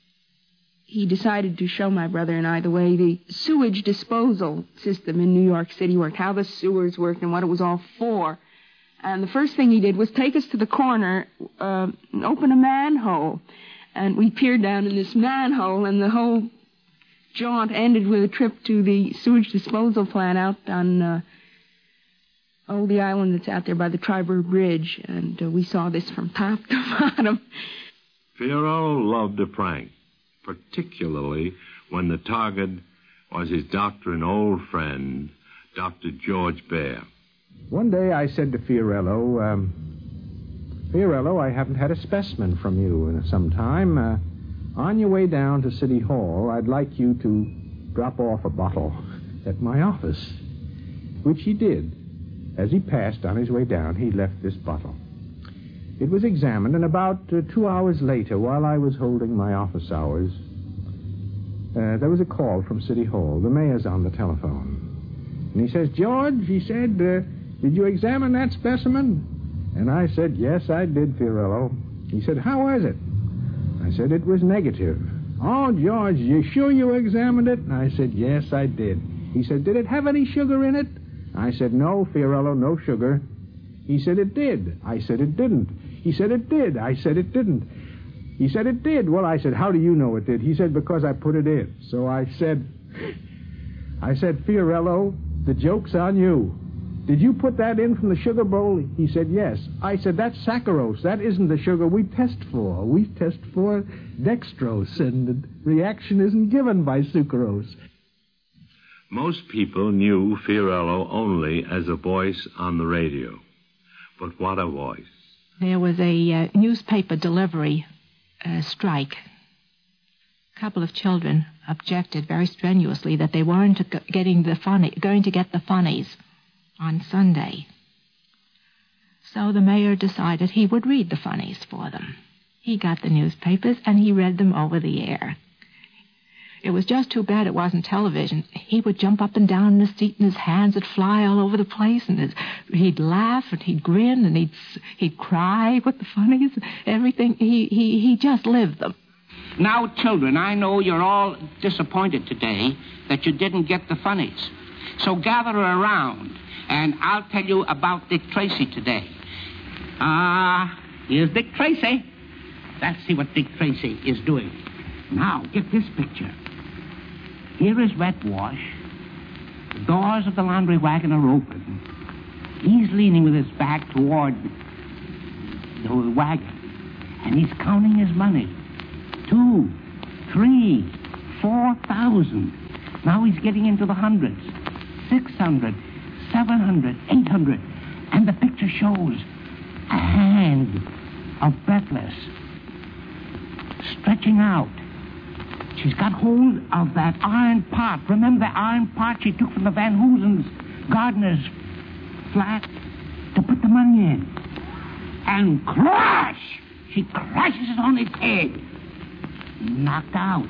he decided to show my brother and I the way the sewage disposal system in New York City worked, how the sewers worked and what it was all for. And the first thing he did was take us to the corner uh, and open a manhole. And we peered down in this manhole, and the whole jaunt ended with a trip to the sewage disposal plant out on uh, oh, the island that's out there by the Triber Bridge. And uh, we saw this from top to bottom. Fiorello loved a prank, particularly when the target was his doctor and old friend, Doctor George Baer. One day I said to Fiorello, um, Fiorello, I haven't had a specimen from you in some time. Uh, on your way down to City Hall, I'd like you to drop off a bottle at my office, which he did. As he passed on his way down, he left this bottle. It was examined, and about uh, two hours later, while I was holding my office hours, uh, there was a call from City Hall. The mayor's on the telephone. And he says, "George," he said, uh, "did you examine that specimen?" And I said, "Yes, I did, Fiorello." He said, "How was it?" I said, "It was negative." "Oh, George, you sure you examined it?" And I said, "Yes, I did." He said, "Did it have any sugar in it?" I said, "No, Fiorello, no sugar." He said, "It did." I said, "It didn't." He said, "It did." I said, "It didn't." He said, "It did." Well, I said, "How do you know it did?" He said, "Because I put it in." So I said, I said, "Fiorello, the joke's on you. Did you put that in from the sugar bowl?" He said, "Yes." I said, "That's saccharose. That isn't the sugar we test for. We test for dextrose, and the reaction isn't given by sucrose." Most people knew Fiorello only as a voice on the radio. But what a voice. There was a uh, newspaper delivery uh, strike. A couple of children objected very strenuously that they weren't getting the funny, going to get the funnies on Sunday. So the mayor decided he would read the funnies for them. He got the newspapers and he read them over the air. It was just too bad it wasn't television. He would jump up and down in his seat and his hands would fly all over the place, and his, he'd laugh and he'd grin and he'd he'd cry with the funnies, everything. He, he, he just lived them. Now, children, I know you're all disappointed today that you didn't get the funnies. So gather around, and I'll tell you about Dick Tracy today. Ah, uh, here's Dick Tracy. Let's see what Dick Tracy is doing. Now, get this picture. Here is Red Wash. The doors of the laundry wagon are open. He's leaning with his back toward the wagon, and he's counting his money. Two, three, four thousand. Now he's getting into the hundreds. Six hundred, seven hundred, eight hundred. And the picture shows a hand of Breathless stretching out. She's got hold of that iron pot. Remember the iron pot she took from the Van Hoosen's gardener's flat to put the money in. And crash! She crashes it on his head. Knocked out.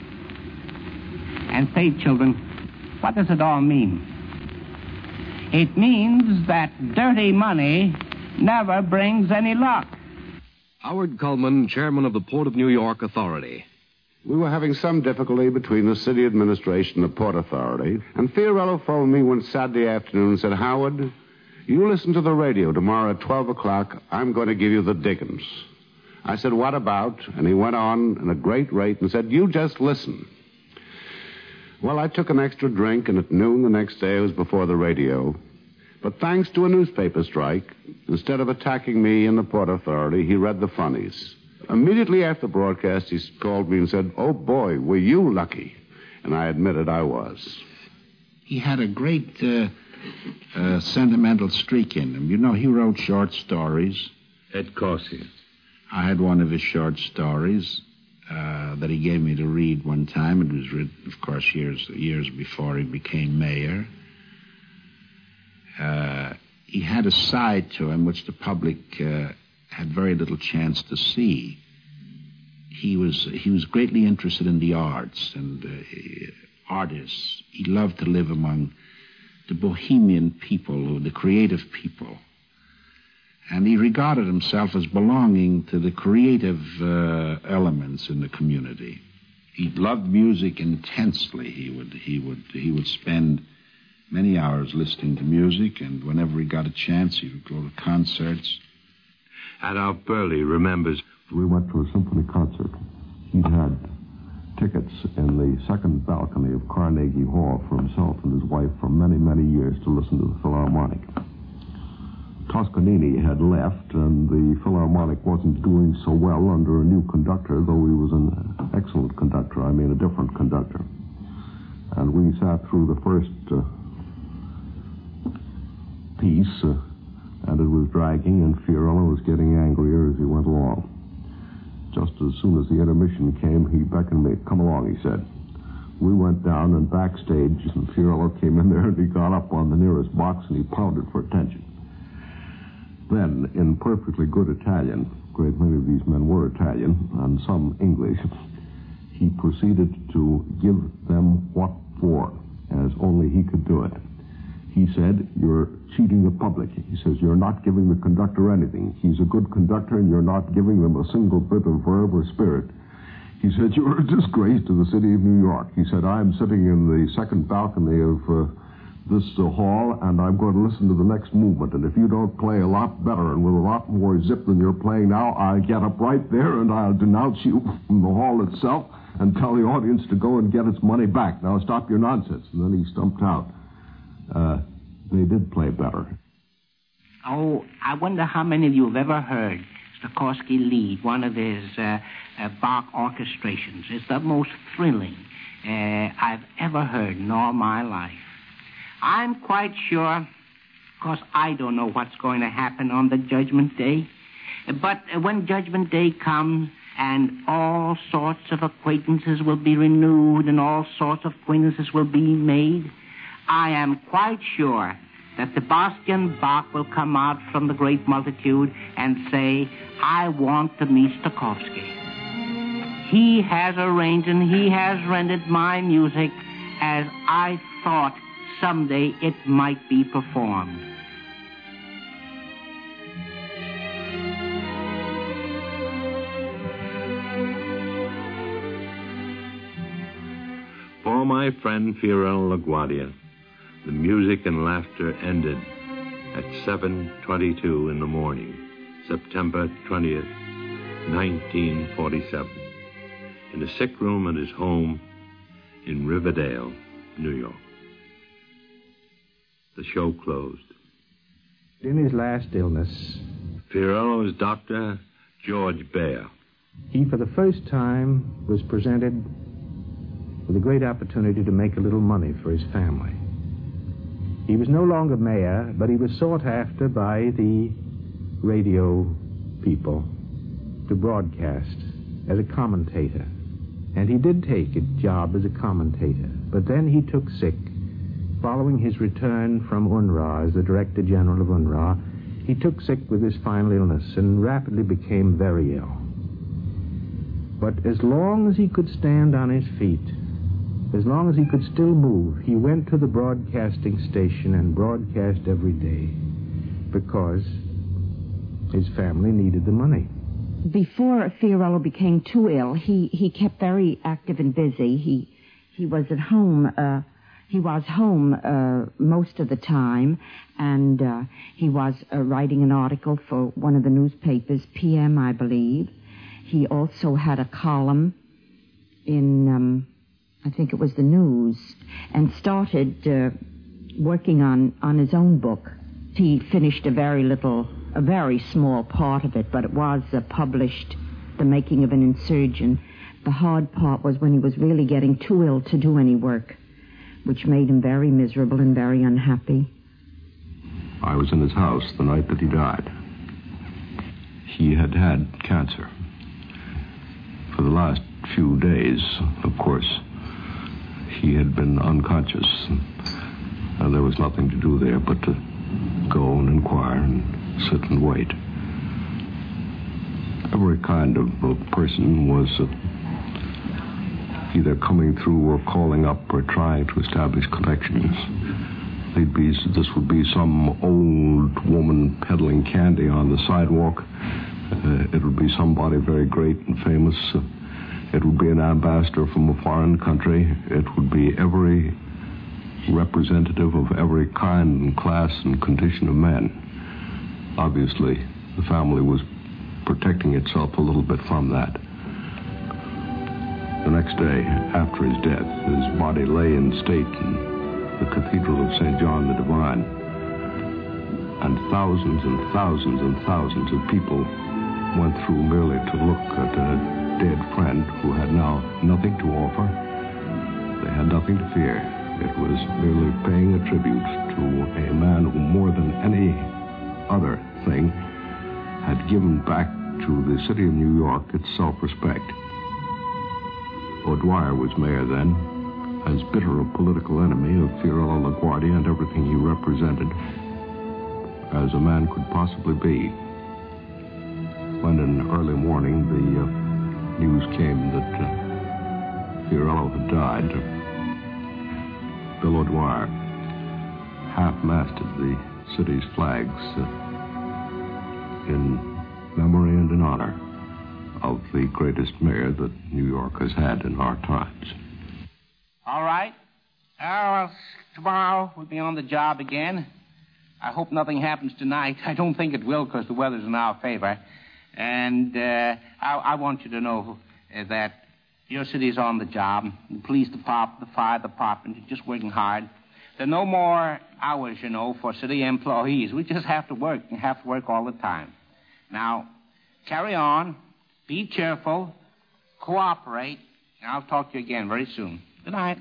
And say, children, what does it all mean? It means that dirty money never brings any luck. Howard Cullman, chairman of the Port of New York Authority. We were having some difficulty between the city administration and the Port Authority, and Fiorello phoned me one Saturday afternoon and said, Howard, you listen to the radio tomorrow at twelve o'clock. I'm going to give you the dickens. I said, what about? And he went on in a great rate and said, you just listen. Well, I took an extra drink, and at noon the next day I was before the radio. But thanks to a newspaper strike, instead of attacking me and the Port Authority, he read the funnies. Immediately after the broadcast, he called me and said, oh, boy, were you lucky? And I admitted I was. He had a great uh, uh, sentimental streak in him. You know, he wrote short stories. Ed Corsi. I had one of his short stories uh, that he gave me to read one time. It was written, of course, years years before he became mayor. Uh, he had a side to him which the public uh, had very little chance to see. He was he was greatly interested in the arts and uh, artists. He loved to live among the bohemian people, the creative people. And he regarded himself as belonging to the creative uh, elements in the community. He loved music intensely. He would he would he would spend many hours listening to music, and whenever he got a chance, he would go to concerts. And our Burley remembers. We went to a symphony concert. He'd had tickets in the second balcony of Carnegie Hall for himself and his wife for many, many years to listen to the Philharmonic. Toscanini had left, and the Philharmonic wasn't doing so well under a new conductor, though he was an excellent conductor, I mean a different conductor. And we sat through the first uh, piece, uh, and it was dragging, and Fiorello was getting angrier as he went along. Just as soon as the intermission came, he beckoned me. Come along, he said. We went down, and backstage, and Fiorello came in there, and he got up on the nearest box, and he pounded for attention. Then, in perfectly good Italian, a great many of these men were Italian, and some English, he proceeded to give them what for, as only he could do it. He said, you're cheating the public. He says, you're not giving the conductor anything. He's a good conductor, and you're not giving them a single bit of verve or spirit. He said, you're a disgrace to the city of New York. He said, I'm sitting in the second balcony of uh, this uh, hall, and I'm going to listen to the next movement. And if you don't play a lot better and with a lot more zip than you're playing now, I'll get up right there and I'll denounce you from the hall itself and tell the audience to go and get its money back. Now stop your nonsense. And then he stumped out. Uh, they did play better. Oh, I wonder how many of you have ever heard Stokowski lead one of his uh, uh, Bach orchestrations. It's the most thrilling uh, I've ever heard in all my life. I'm quite sure, of course, I don't know what's going to happen on the Judgment Day, but when Judgment Day comes and all sorts of acquaintances will be renewed and all sorts of acquaintances will be made, I am quite sure that Sebastian Bach will come out from the great multitude and say, I want to meet Stokowski. He has arranged and he has rendered my music as I thought someday it might be performed. For my friend Fiorello LaGuardia, the music and laughter ended at seven twenty-two in the morning, September twentieth, nineteen forty-seven, in a sick room at his home in Riverdale, New York. The show closed. In his last illness, Fiorello's doctor, George Baer, he for the first time was presented with a great opportunity to make a little money for his family. He was no longer mayor, but he was sought after by the radio people to broadcast as a commentator. And he did take a job as a commentator, but then he took sick. Following his return from U N R W A as the Director General of U N R W A, he took sick with his final illness and rapidly became very ill. But as long as he could stand on his feet, as long as he could still move, he went to the broadcasting station and broadcast every day because his family needed the money. Before Fiorello became too ill, he, he kept very active and busy. He he was at home. Uh, he was home uh, most of the time, and uh, he was uh, writing an article for one of the newspapers, P M, I believe. He also had a column in, um, I think it was the News, and started uh, working on, on his own book. He finished a very little, a very small part of it, but it was uh, published, The Making of an Insurgent. The hard part was when he was really getting too ill to do any work, which made him very miserable and very unhappy. I was in his house the night that he died. He had had cancer. For the last few days, of course, he had been unconscious, and there was nothing to do there but to go and inquire and sit and wait. Every kind of uh, person was uh, either coming through or calling up or trying to establish connections. They'd be, this would be some old woman peddling candy on the sidewalk. Uh, it would be somebody very great and famous. Uh, it would be an ambassador from a foreign country. It would be every representative of every kind and class and condition of men. Obviously, the family was protecting itself a little bit from that. The next day, after his death, his body lay in state in the Cathedral of Saint John the Divine. And thousands and thousands and thousands of people went through merely to look at a dead friend who had now nothing to offer. They had nothing to fear. It was merely paying a tribute to a man who, more than any other thing, had given back to the city of New York its self-respect. O'Dwyer was mayor then, as bitter a political enemy of Fiorello LaGuardia and everything he represented as a man could possibly be. When in early morning the uh, news came that uh, Fiorello had died, Bill O'Dwyer half-masted the city's flags uh, in memory and in honor of the greatest mayor that New York has had in our times. All right. Uh, well, tomorrow we'll be on the job again. I hope nothing happens tonight. I don't think it will because the weather's in our favor. And uh, I, I want you to know uh, that your city's on the job. The police department, the fire department, are just working hard. There are no more hours, you know, for city employees. We just have to work and have to work all the time. Now, carry on. Be cheerful. Cooperate. And I'll talk to you again very soon. Good night.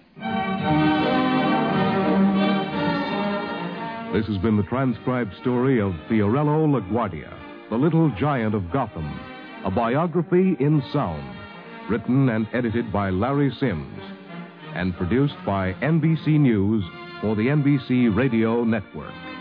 This has been the transcribed story of Fiorello LaGuardia, the Little Giant of Gotham, a biography in sound, written and edited by Larry Sims, and produced by N B C News for the N B C Radio Network.